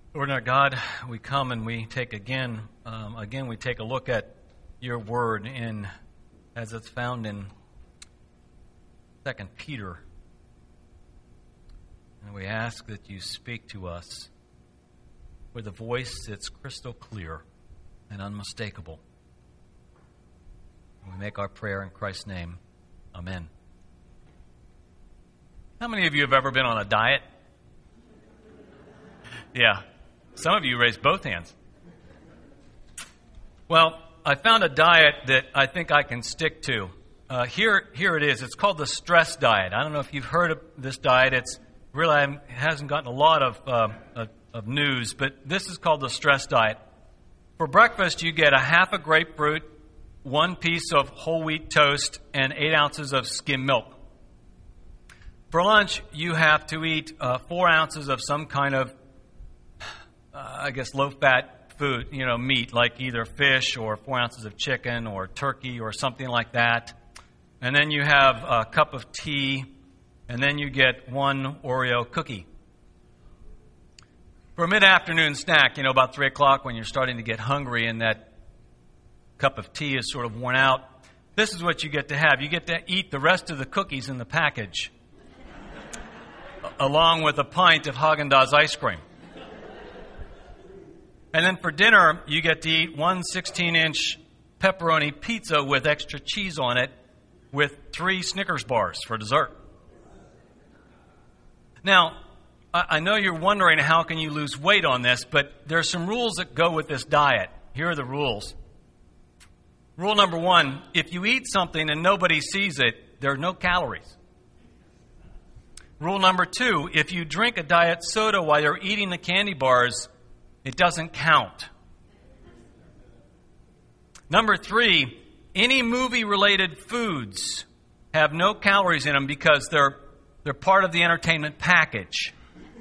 Lord our God, we come and we take we take a look at your word as it's found in 2 Peter. And we ask that you speak to us with a voice that's crystal clear and unmistakable. We make our prayer in Christ's name. Amen. How many of you have ever been on a diet? Yeah. Some of you raised both hands. Well, I found a diet that I think I can stick to. Here it is. It's called the stress diet. I don't know if you've heard of this diet. It's really hasn't gotten a lot of news, but this is called the stress diet. For breakfast, you get a half a grapefruit, 1 piece of whole wheat toast, and 8 ounces of skim milk. For lunch, you have to eat 4 ounces of some kind of low-fat food, meat, like either fish or 4 ounces of chicken or turkey or something like that. And then you have a cup of tea, and then you get 1 Oreo cookie. For a mid-afternoon snack, about 3 o'clock when you're starting to get hungry and that cup of tea is sort of worn out, this is what you get to have. You get to eat the rest of the cookies in the package, along with a pint of Haagen-Dazs ice cream. And then for dinner, you get to eat 1 16-inch pepperoni pizza with extra cheese on it with 3 Snickers bars for dessert. Now, I know you're wondering how can you lose weight on this, but there are some rules that go with this diet. Here are the rules. Rule number 1, if you eat something and nobody sees it, there are no calories. Rule number 2, if you drink a diet soda while you're eating the candy bars, it doesn't count. Number 3, any movie-related foods have no calories in them because they're part of the entertainment package.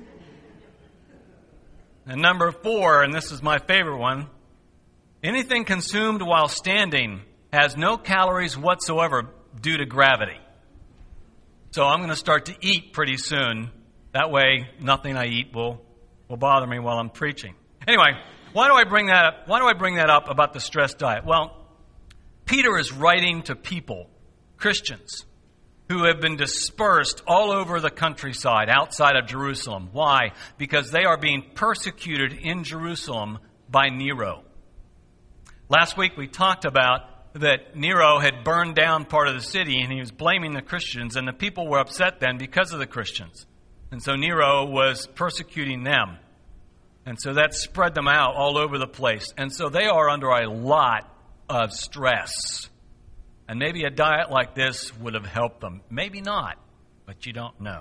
And number 4, and this is my favorite one, anything consumed while standing has no calories whatsoever due to gravity. So I'm going to start to eat pretty soon. That way, nothing I eat will bother me while I'm preaching. Anyway, why do I bring that up? Why do I bring that up about the stress diet? Well, Peter is writing to people, Christians, who have been dispersed all over the countryside outside of Jerusalem. Why? Because they are being persecuted in Jerusalem by Nero. Last week we talked about that Nero had burned down part of the city and he was blaming the Christians, and the people were upset then because of the Christians. And so Nero was persecuting them. And so that spread them out all over the place. And so they are under a lot of stress. And maybe a diet like this would have helped them. Maybe not, but you don't know.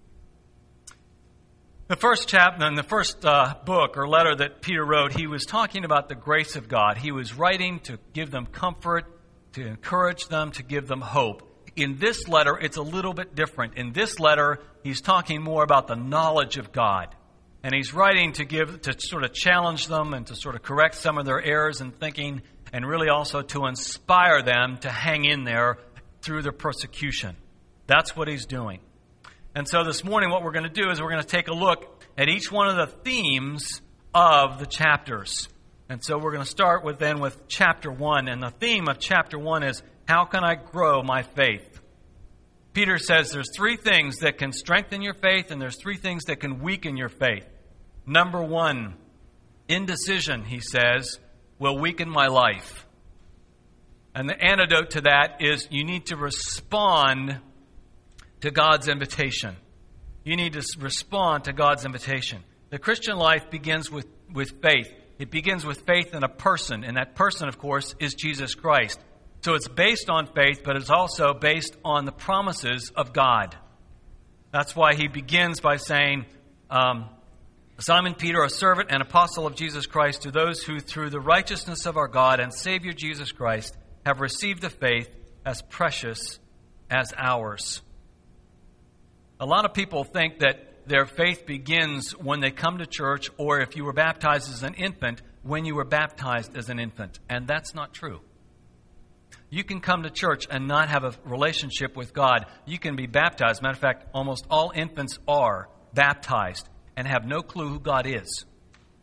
The first chapter, in the first book or letter that Peter wrote, he was talking about the grace of God. He was writing to give them comfort, to encourage them, to give them hope. In this letter, it's a little bit different. In this letter, he's talking more about the knowledge of God. And he's writing to sort of challenge them and to sort of correct some of their errors in thinking, and really also to inspire them to hang in there through the persecution. That's what he's doing. And so this morning what we're going to do is we're going to take a look at each one of the themes of the chapters. And so we're going to start with chapter 1. And the theme of chapter 1 is, how can I grow my faith? Peter says there's 3 things that can strengthen your faith, and there's 3 things that can weaken your faith. Number 1, indecision, he says, will weaken my life. And the antidote to that is you need to respond to God's invitation. You need to respond to God's invitation. The Christian life begins with faith. It begins with faith in a person, and that person, of course, is Jesus Christ. So it's based on faith, but it's also based on the promises of God. That's why he begins by saying, Simon Peter, a servant and apostle of Jesus Christ, to those who through the righteousness of our God and Savior Jesus Christ have received a faith as precious as ours. A lot of people think that their faith begins when they come to church, or if you were baptized as an infant, when you were baptized as an infant. And that's not true. You can come to church and not have a relationship with God. You can be baptized. Matter of fact, almost all infants are baptized and have no clue who God is.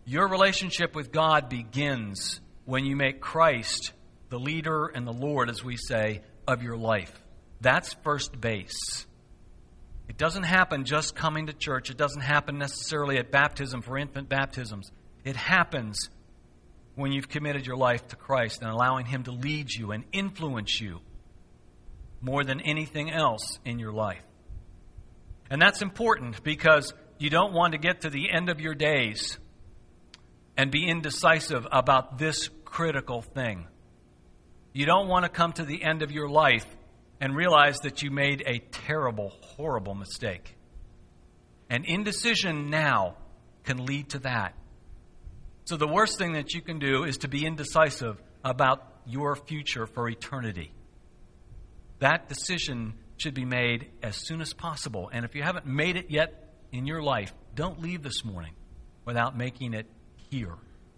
Your relationship with God begins when you make Christ the leader and the Lord, as we say, of your life. That's first base. It doesn't happen just coming to church. It doesn't happen necessarily at baptism for infant baptisms. It happens when you've committed your life to Christ and allowing Him to lead you and influence you more than anything else in your life. And that's important because you don't want to get to the end of your days and be indecisive about this critical thing. You don't want to come to the end of your life and realize that you made a terrible, horrible mistake. And indecision now can lead to that. So the worst thing that you can do is to be indecisive about your future for eternity. That decision should be made as soon as possible. And if you haven't made it yet in your life, don't leave this morning without making it here.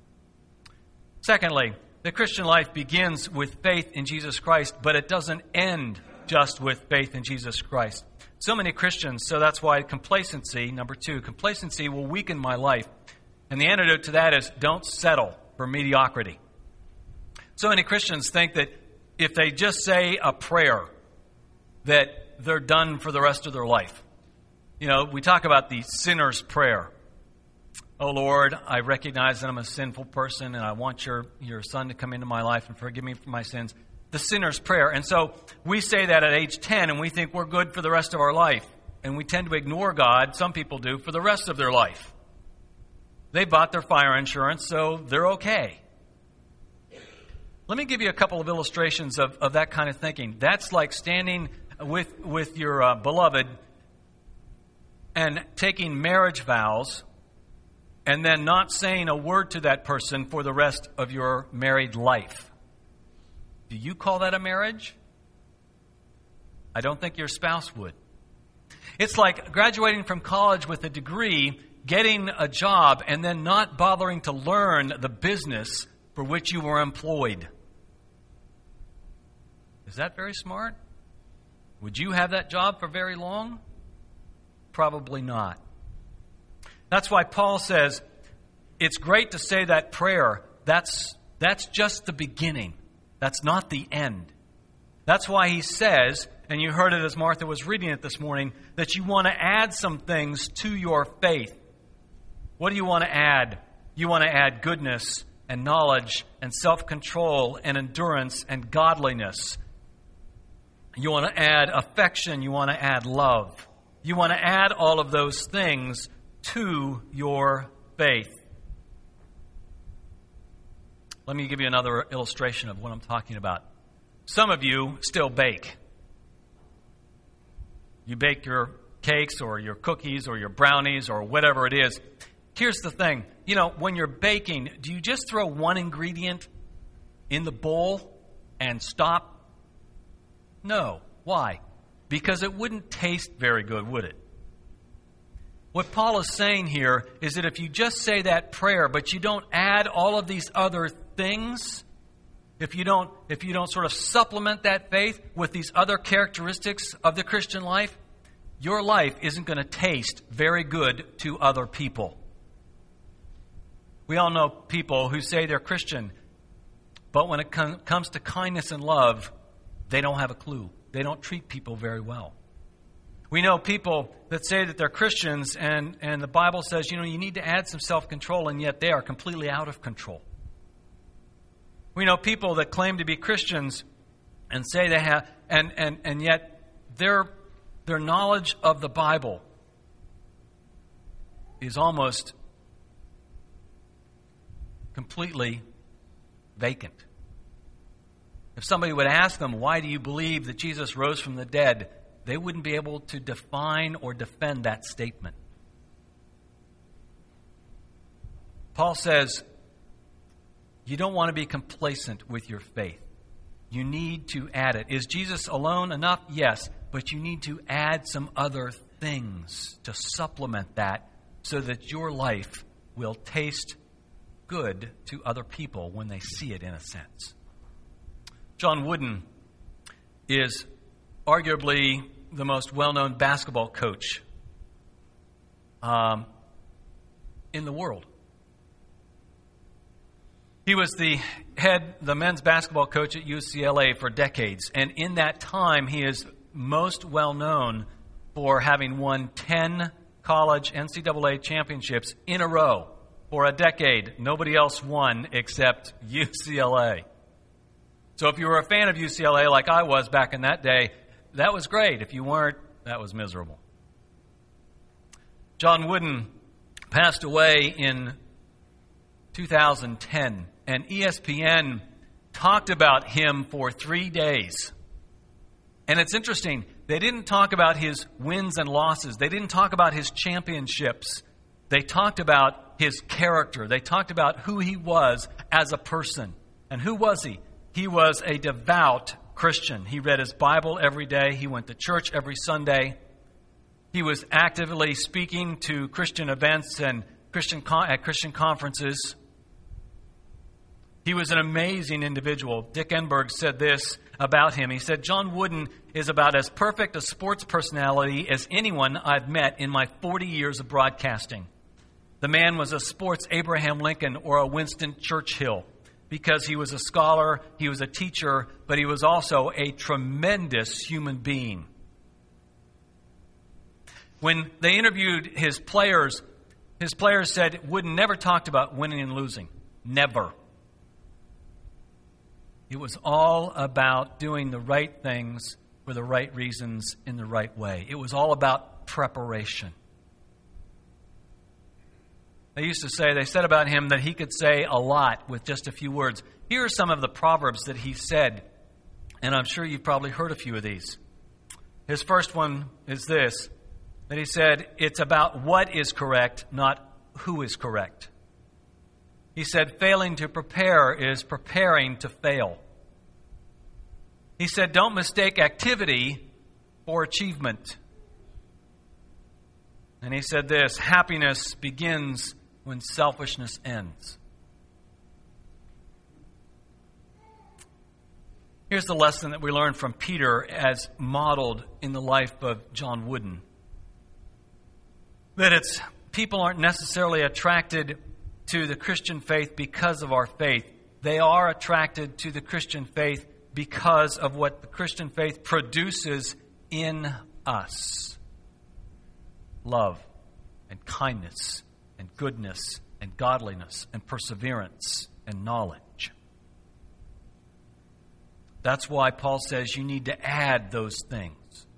Secondly, the Christian life begins with faith in Jesus Christ, but it doesn't end just with faith in Jesus Christ. So many Christians, so that's why complacency, number two, complacency will weaken my life. And the antidote to that is don't settle for mediocrity. So many Christians think that if they just say a prayer, that they're done for the rest of their life. You know, we talk about the sinner's prayer. Oh Lord, I recognize that I'm a sinful person and I want your Son to come into my life and forgive me for my sins. The sinner's prayer. And so we say that at age 10 and we think we're good for the rest of our life. And we tend to ignore God, some people do, for the rest of their life. They bought their fire insurance, so they're okay. Let me give you a couple of illustrations of that kind of thinking. That's like standing with your beloved and taking marriage vows and then not saying a word to that person for the rest of your married life. Do you call that a marriage? I don't think your spouse would. It's like graduating from college with a degree, getting a job, and then not bothering to learn the business for which you were employed. Is that very smart? Would you have that job for very long? Probably not. That's why Paul says, it's great to say that prayer. That's just the beginning. That's not the end. That's why he says, and you heard it as Martha was reading it this morning, that you want to add some things to your faith. What do you want to add? You want to add goodness and knowledge and self-control and endurance and godliness. You want to add affection. You want to add love. You want to add all of those things to your faith. Let me give you another illustration of what I'm talking about. Some of you still bake. You bake your cakes or your cookies or your brownies or whatever it is. Here's the thing. You know, when you're baking, do you just throw one ingredient in the bowl and stop? No. Why? Because it wouldn't taste very good, would it? What Paul is saying here is that if you just say that prayer, but you don't add all of these other things, if you don't sort of supplement that faith with these other characteristics of the Christian life, your life isn't going to taste very good to other people. We all know people who say they're Christian, but when it comes to kindness and love, they don't have a clue. They don't treat people very well. We know people that say that they're Christians and the Bible says, you need to add some self-control, and yet they are completely out of control. We know people that claim to be Christians and say they have, and yet their knowledge of the Bible is almost completely vacant. If somebody would ask them, why do you believe that Jesus rose from the dead? They wouldn't be able to define or defend that statement. Paul says, you don't want to be complacent with your faith. You need to add it. Is Jesus alone enough? Yes, but you need to add some other things to supplement that so that your life will taste good to other people when they see it, in a sense. John Wooden is arguably the most well-known basketball coach in the world. He was the men's basketball coach at UCLA for decades. And in that time, he is most well known for having won 10 college NCAA championships in a row. For a decade, nobody else won except UCLA. So if you were a fan of UCLA like I was back in that day, that was great. If you weren't, that was miserable. John Wooden passed away in 2010, and ESPN talked about him for 3 days. And it's interesting, they didn't talk about his wins and losses. They didn't talk about his championships. They talked about his character. They talked about who he was as a person. And who was he? He was a devout Christian. He read his Bible every day. He went to church every Sunday. He was actively speaking to Christian events and at Christian conferences. He was an amazing individual. Dick Enberg said this about him. He said, John Wooden is about as perfect a sports personality as anyone I've met in my 40 years of broadcasting. The man was a sports Abraham Lincoln or a Winston Churchill because he was a scholar, he was a teacher, but he was also a tremendous human being. When they interviewed his players said Wooden never talked about winning and losing. Never. It was all about doing the right things for the right reasons in the right way. It was all about preparation. They said about him that he could say a lot with just a few words. Here are some of the proverbs that he said, and I'm sure you've probably heard a few of these. His first one is this, that he said, it's about what is correct, not who is correct. He said, failing to prepare is preparing to fail. He said, don't mistake activity for achievement. And he said this, happiness begins when selfishness ends. Here's the lesson that we learned from Peter as modeled in the life of John Wooden. That people aren't necessarily attracted to the Christian faith because of our faith. They are attracted to the Christian faith because of what the Christian faith produces in us. Love and kindness and goodness and godliness and perseverance and knowledge. That's why Paul says you need to add those things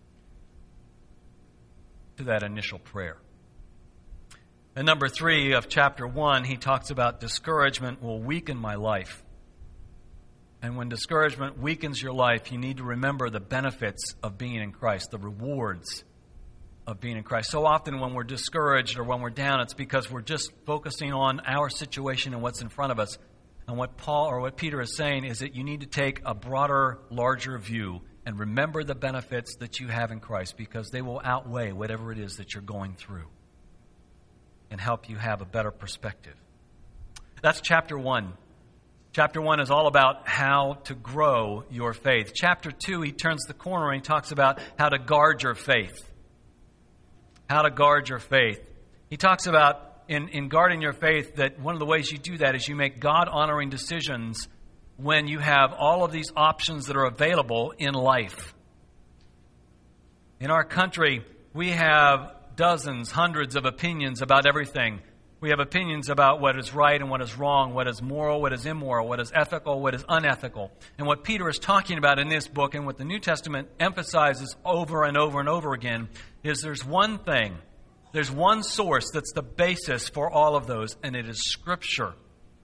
to that initial prayer. In number 3 of chapter 1, he talks about discouragement will weaken my life. And when discouragement weakens your life, you need to remember the benefits of being in Christ, the rewards of being in Christ. So often when we're discouraged or when we're down, it's because we're just focusing on our situation and what's in front of us. And what Peter is saying is that you need to take a broader, larger view and remember the benefits that you have in Christ, because they will outweigh whatever it is that you're going through and help you have a better perspective. That's chapter 1. Chapter 1 is all about how to grow your faith. Chapter 2, he turns the corner and he talks about how to guard your faith. How to guard your faith. He talks about, in guarding your faith, that one of the ways you do that is you make God-honoring decisions when you have all of these options that are available in life. In our country, we have dozens, hundreds of opinions about everything. We have opinions about what is right and what is wrong, what is moral, what is immoral, what is ethical, what is unethical. And what Peter is talking about in this book, and what the New Testament emphasizes over and over and over again, is there's one thing, there's one source that's the basis for all of those, and it is Scripture.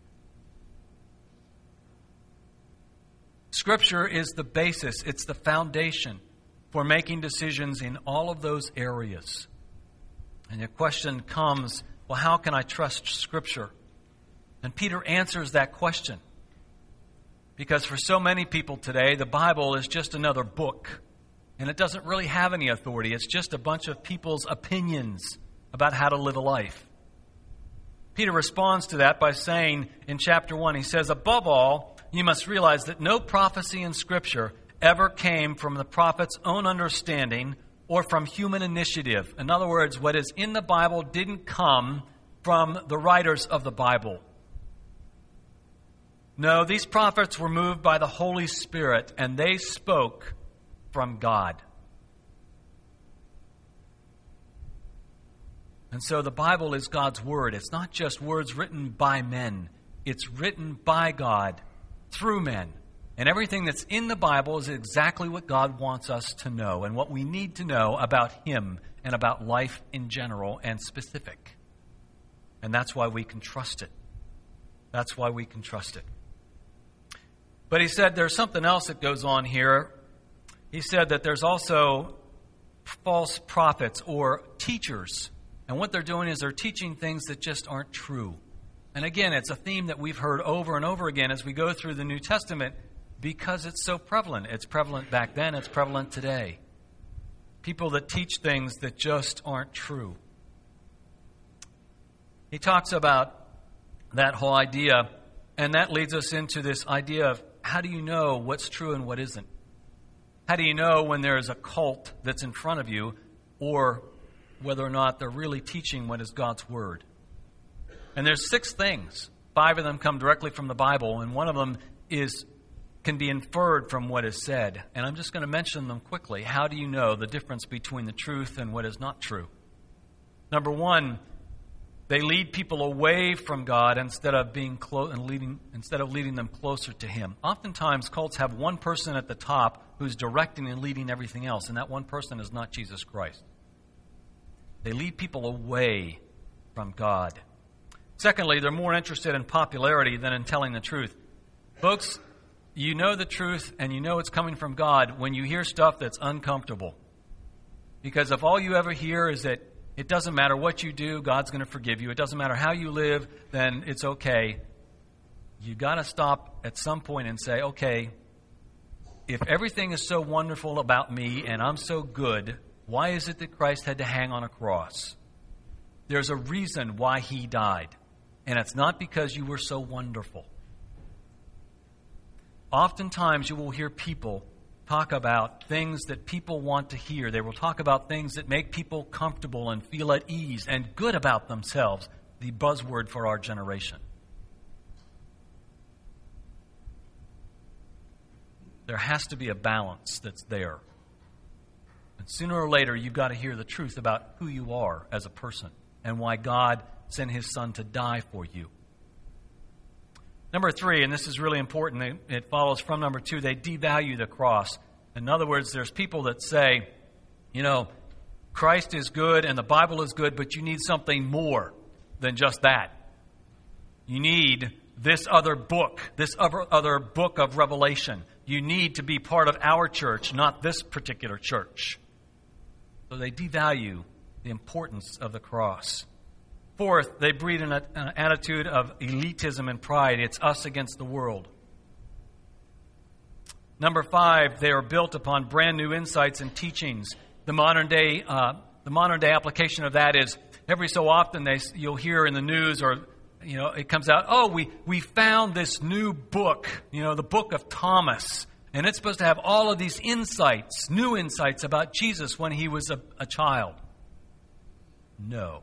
Scripture is the basis, it's the foundation for making decisions in all of those areas. And the question comes, well, how can I trust Scripture? And Peter answers that question. Because for so many people today, the Bible is just another book. And it doesn't really have any authority. It's just a bunch of people's opinions about how to live a life. Peter responds to that by saying in chapter 1, he says, above all, you must realize that no prophecy in Scripture ever came from the prophet's own understanding or from human initiative. In other words, what is in the Bible didn't come from the writers of the Bible. No, these prophets were moved by the Holy Spirit, and they spoke from God. And so the Bible is God's Word. It's not just words written by men. It's written by God through men. And everything that's in the Bible is exactly what God wants us to know and what we need to know about Him and about life in general and specific. And that's why we can trust it. That's why we can trust it. But he said there's something else that goes on here. He said that there's also false prophets or teachers. And what they're doing is they're teaching things that just aren't true. And again, it's a theme that we've heard over and over again as we go through the New Testament because it's so prevalent. It's prevalent back then. It's prevalent today. People that teach things that just aren't true. He talks about that whole idea, and that leads us into this idea of how do you know what's true and what isn't? How do you know when there's a cult that's in front of you or whether or not they're really teaching what is God's Word? And there's 6 things. 5 of them come directly from the Bible, and one of them can be inferred from what is said. And I'm just going to mention them quickly. How do you know the difference between the truth and what is not true? Number 1, they lead people away from God instead of leading them closer to Him. Oftentimes, cults have one person at the top who's directing and leading everything else, and that one person is not Jesus Christ. They lead people away from God. Secondly, they're more interested in popularity than in telling the truth. Folks, you know the truth and you know it's coming from God when you hear stuff that's uncomfortable. Because if all you ever hear is that it doesn't matter what you do, God's going to forgive you. It doesn't matter how you live, then it's okay. You've got to stop at some point and say, okay, if everything is so wonderful about me and I'm so good, why is it that Christ had to hang on a cross? There's a reason why He died. And it's not because you were so wonderful. Oftentimes you will hear people talk about things that people want to hear. They will talk about things that make people comfortable and feel at ease and good about themselves, the buzzword for our generation. There has to be a balance that's there. And sooner or later, you've got to hear the truth about who you are as a person and why God sent His Son to die for you. Number 3, and this is really important, it follows from number 2, they devalue the cross. In other words, there's people that say, Christ is good and the Bible is good, but you need something more than just that. You need this other book of Revelation. You need to be part of our church, not this particular church. So they devalue the importance of the cross. 4th, they breed an attitude of elitism and pride. It's us against the world. Number 5, they are built upon brand new insights and teachings. The modern day application of that is every so often you'll hear in the news or it comes out, we found this new book, the book of Thomas, and it's supposed to have all of these insights, new insights about Jesus when He was a child. No.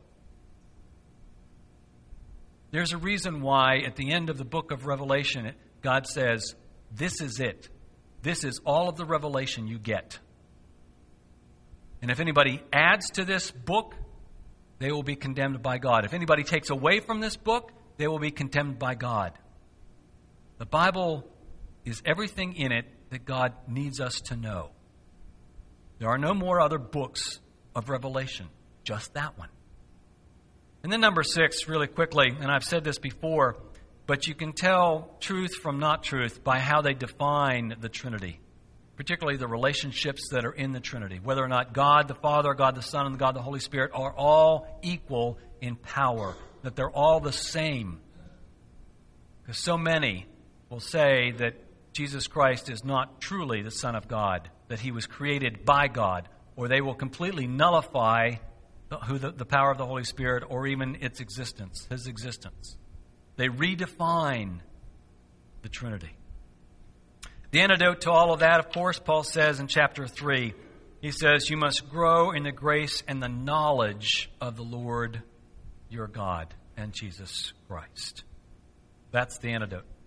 There's a reason why at the end of the book of Revelation, God says, this is it. This is all of the revelation you get. And if anybody adds to this book, they will be condemned by God. If anybody takes away from this book, they will be condemned by God. The Bible is everything in it that God needs us to know. There are no more other books of Revelation, just that one. And then number 6, really quickly, and I've said this before, but you can tell truth from not truth by how they define the Trinity, particularly the relationships that are in the Trinity, whether or not God the Father, God the Son, and God the Holy Spirit are all equal in power, that they're all the same. Because so many will say that Jesus Christ is not truly the Son of God, that He was created by God, or they will completely nullify the power of the Holy Spirit or even its existence, His existence. They redefine the Trinity. The antidote to all of that, of course, Paul says in chapter 3, he says, you must grow in the grace and the knowledge of the Lord your God and Jesus Christ. That's the antidote.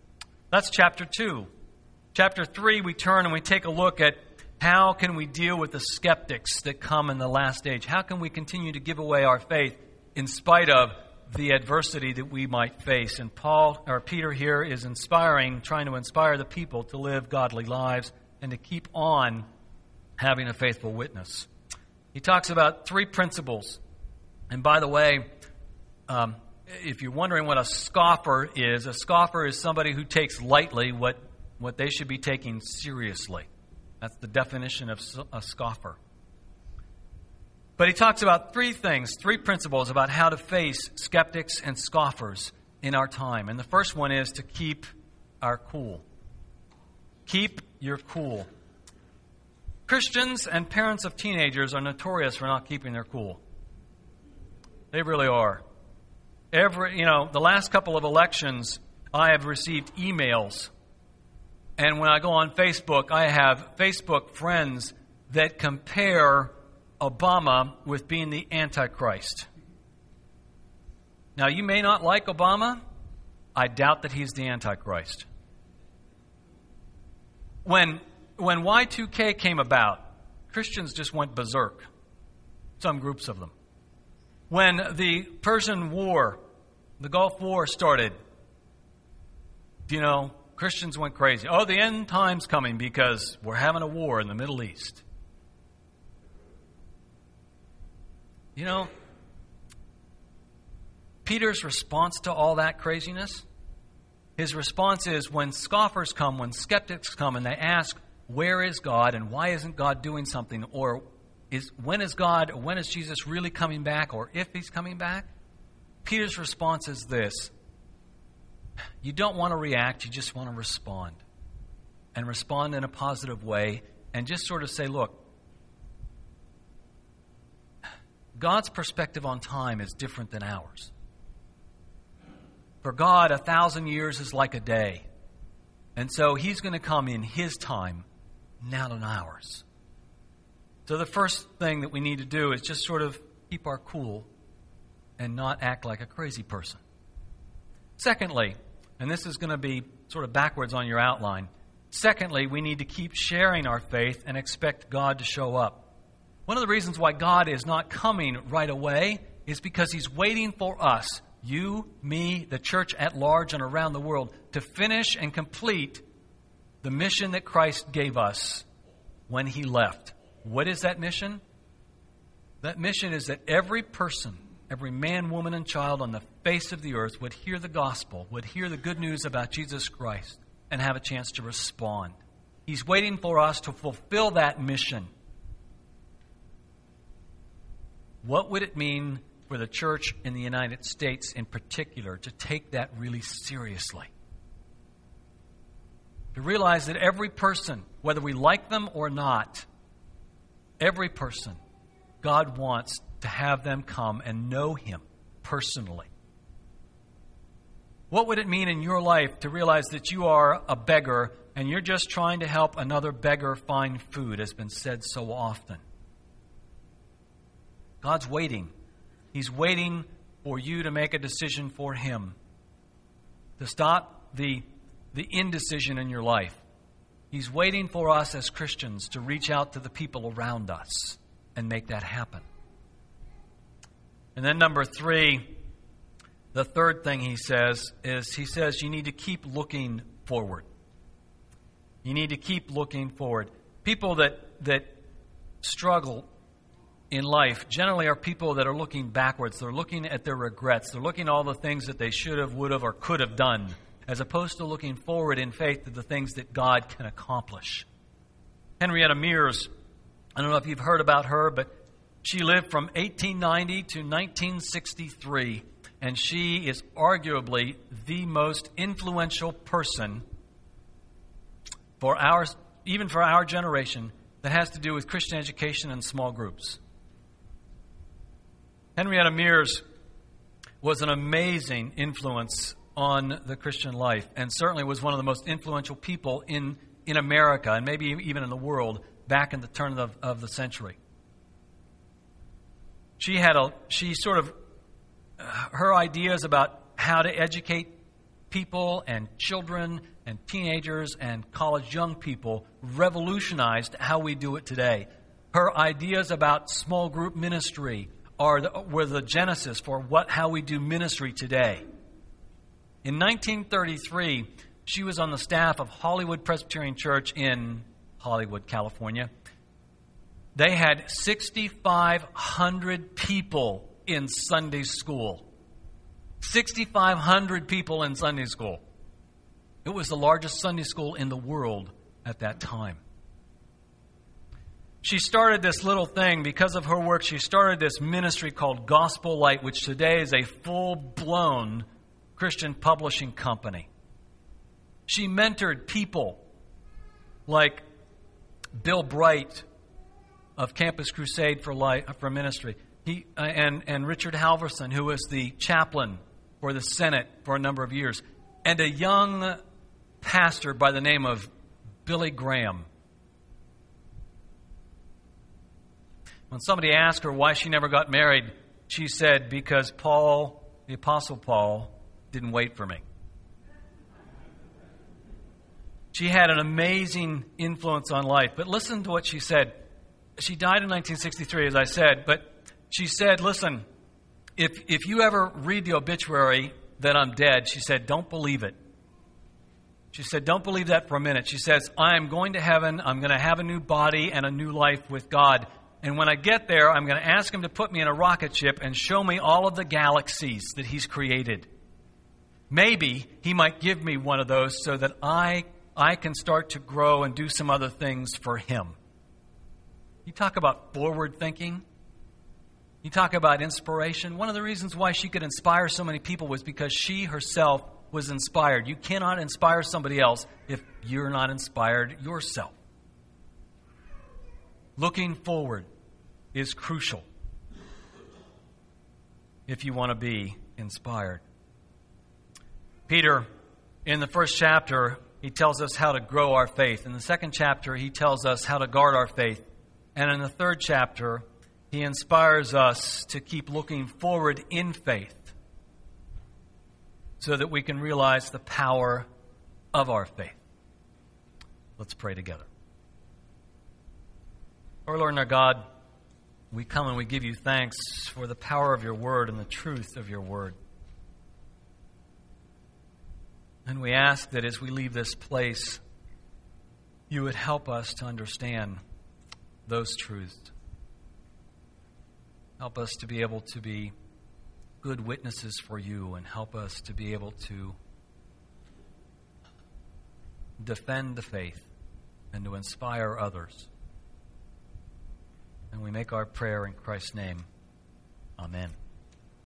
That's chapter 2. Chapter 3, we turn and we take a look at how can we deal with the skeptics that come in the last age? How can we continue to give away our faith in spite of the adversity that we might face? And Peter here is trying to inspire the people to live godly lives and to keep on having a faithful witness. He talks about 3 principles. And by the way, if you're wondering what a scoffer is somebody who takes lightly what they should be taking seriously. That's the definition of a scoffer. But he talks about 3 things, 3 principles about how to face skeptics and scoffers in our time. And the first one is to keep our cool. Keep your cool. Christians and parents of teenagers are notorious for not keeping their cool. They really are. The last couple of elections, I have received emails. And when I go on Facebook, I have Facebook friends that compare Obama with being the Antichrist. Now, you may not like Obama. I doubt that he's the Antichrist. When Y2K came about, Christians just went berserk. Some groups of them. When the Persian War, the Gulf War started, Christians went crazy. Oh, the end time's coming because we're having a war in the Middle East. Peter's response to all that craziness, his response is when scoffers come, when skeptics come and they ask, where is God and why isn't God doing something? Or when is Jesus really coming back, or if he's coming back? Peter's response is this. You don't want to react, you just want to respond. And respond in a positive way and just sort of say, look, God's perspective on time is different than ours. For God, 1,000 years is like a day. And so he's going to come in his time, not in ours. So the first thing that we need to do is just sort of keep our cool and not act like a crazy person. Secondly, and this is going to be sort of backwards on your outline. Secondly, we need to keep sharing our faith and expect God to show up. One of the reasons why God is not coming right away is because he's waiting for us, you, me, the church at large and around the world, to finish and complete the mission that Christ gave us when he left. What is that mission? That mission is that every person, every man, woman, and child on the face of the earth would hear the gospel, would hear the good news about Jesus Christ, and have a chance to respond. He's waiting for us to fulfill that mission. What would it mean for the church in the United States in particular to take that really seriously? To realize that every person, whether we like them or not, every person, God wants to have them come and know him personally. What would it mean in your life to realize that you are a beggar and you're just trying to help another beggar find food, as has been said so often? God's waiting. He's waiting for you to make a decision for him, to stop the indecision in your life. He's waiting for us as Christians to reach out to the people around us and make that happen. And then number 3, the third thing he says you need to keep looking forward. You need to keep looking forward. People that struggle in life generally are people that are looking backwards. They're looking at their regrets. They're looking at all the things that they should have, would have, or could have done, as opposed to looking forward in faith to the things that God can accomplish. Henrietta Mears, I don't know if you've heard about her, but she lived from 1890 to 1963, and she is arguably the most influential person even for our generation, that has to do with Christian education and small groups. Henrietta Mears was an amazing influence on the Christian life, and certainly was one of the most influential people in America, and maybe even in the world, back in the turn of the century. Her ideas about how to educate people and children and teenagers and college young people revolutionized how we do it today. Her ideas about small group ministry were the genesis for how we do ministry today. In 1933, she was on the staff of Hollywood Presbyterian Church in Hollywood, California. They had 6,500 people in Sunday school. 6,500 people in Sunday school. It was the largest Sunday school in the world at that time. She started this little thing. Because of her work, she started this ministry called Gospel Light, which today is a full-blown Christian publishing company. She mentored people like Bill Bright of Campus Crusade for Ministry. And Richard Halverson, who was the chaplain for the Senate for a number of years, and a young pastor by the name of Billy Graham. When somebody asked her why she never got married, she said, because Paul, the Apostle Paul, didn't wait for me. She had an amazing influence on life. But listen to what she said. She died in 1963, as I said, but she said, listen, if you ever read the obituary that I'm dead, she said, don't believe it. She said, don't believe that for a minute. She says, I am going to heaven. I'm going to have a new body and a new life with God. And when I get there, I'm going to ask him to put me in a rocket ship and show me all of the galaxies that he's created. Maybe he might give me one of those so that I can start to grow and do some other things for him. You talk about forward thinking. You talk about inspiration. One of the reasons why she could inspire so many people was because she herself was inspired. You cannot inspire somebody else if you're not inspired yourself. Looking forward is crucial if you want to be inspired. Peter, in the first chapter, he tells us how to grow our faith. In the second chapter, he tells us how to guard our faith. And in the third chapter, he inspires us to keep looking forward in faith so that we can realize the power of our faith. Let's pray together. Our Lord and our God, we come and we give you thanks for the power of your word and the truth of your word. And we ask that as we leave this place, you would help us to understand those truths. Help us to be able to be good witnesses for you, and help us to be able to defend the faith and to inspire others. And we make our prayer in Christ's name. Amen.